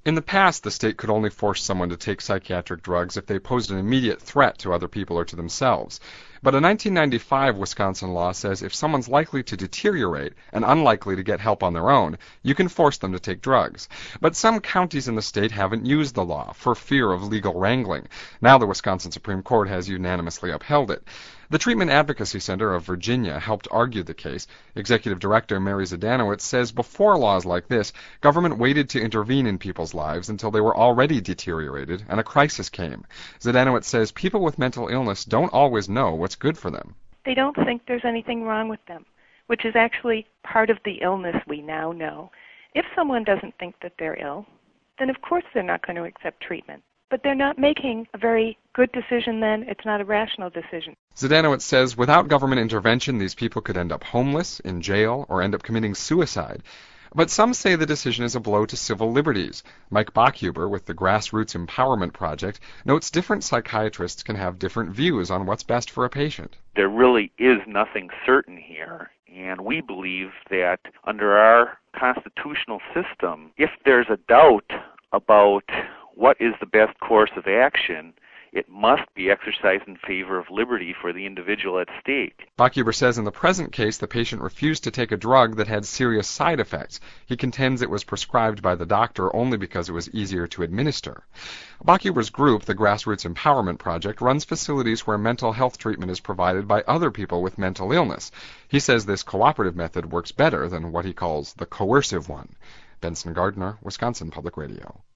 In the past, the state could only force someone to take psychiatric drugs if they posed an immediate threat to other people or to themselves. But a 1995 Wisconsin law says if someone's likely to deteriorate and unlikely to get help on their own, you can force them to take drugs. But some counties in the state haven't used the law for fear of legal wrangling. Now the Wisconsin Supreme Court has unanimously upheld it. The Treatment Advocacy Center of Virginia helped argue the case. Executive Director Mary Zdanowitz says before laws like this, government waited to intervene in people's lives until they were already deteriorated and a crisis came. Zdanowitz says people with mental illness don't always know what's good for them. They don't think there's anything wrong with them, which is actually part of the illness we now know. If someone doesn't think that they're ill, then of course they're not going to accept treatment. But they're not making a very good decision then. It's not a rational decision. Zdanowitz says without government intervention, these people could end up homeless, in jail, or end up committing suicide. But some say the decision is a blow to civil liberties. Mike Bachhuber with the Grassroots Empowerment Project notes different psychiatrists can have different views on what's best for a patient. There really is nothing certain here, and we believe that under our constitutional system, if there's a doubt about what is the best course of action, it must be exercised in favor of liberty for the individual at stake. Bachhuber says in the present case the patient refused to take a drug that had serious side effects. He contends it was prescribed by the doctor only because it was easier to administer. Bachhuber's group, the Grassroots Empowerment Project, runs facilities where mental health treatment is provided by other people with mental illness. He says this cooperative method works better than what he calls the coercive one. Benson Gardner, Wisconsin Public Radio.